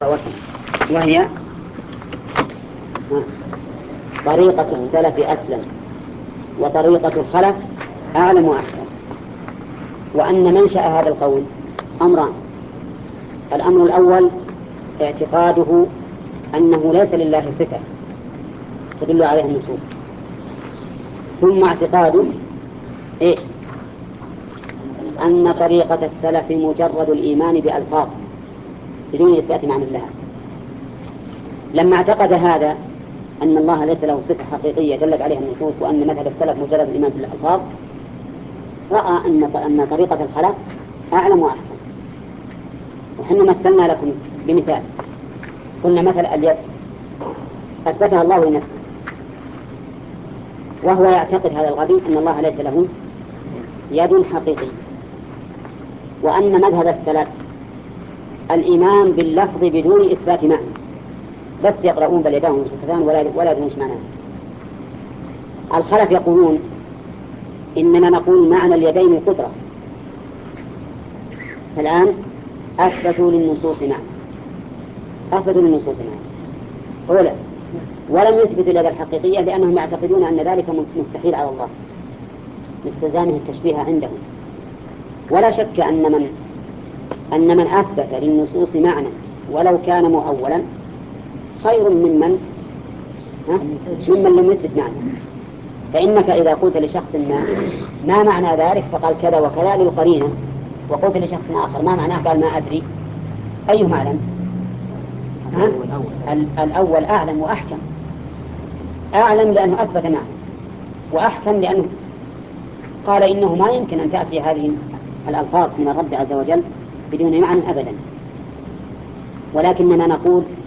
وهي طريقة السلف أسلم وطريقة الخلف أعلم وأحكم. وأن منشأ هذا القول أمران: الأمر الأول اعتقاده أنه ليس لله صفة تدل عليها النصوص، ثم اعتقاده أن طريقة السلف مجرد الإيمان بألفاظ بدون إثبات معنى لها. لما اعتقد هذا أن الله ليس له صفة حقيقية دلت عليها النصوص، وأن مذهب السلف مجرد الإيمان بالألفاظ، رأى أن طريقة الخلق أعلم وأحكم. وحنا مثلنا لكم بمثال، قلنا مثل اليد أثبتها الله لنفسه، وهو يعتقد هذا الغبي أن الله ليس له يد حقيقية، وأن مذهب السلف الإيمان باللفظ بدون إثبات معنى، بس يقرؤون بل يداهم مبسوطتان ولا يدرون معناه. الخلف يقولون إننا نقول معنى اليدين قدرة، الآن أثبتوا للنصوص معنى أولا، ولم يثبتوا اليد الحقيقية لأنهم يعتقدون أن ذلك مستحيل على الله لاستلزامه التشبيه عندهم. ولا شك أن من أثبت للنصوص معنى ولو كان مؤولا خير ممن لم يثبت معنى. فإنك إذا قلت لشخص ما معنى ذلك فقال كذا وكذا للقرينة، وقلت لشخص آخر ما معناه قال ما أدري، أيهما أعلم؟ الأول أعلم وأحكم. أعلم لأنه أثبت معنى، وأحكم لأنه قال إنه ما يمكن أن تأتي هذه الألفاظ من الرب عز وجل بدون معنى أبدا. ولكننا نقول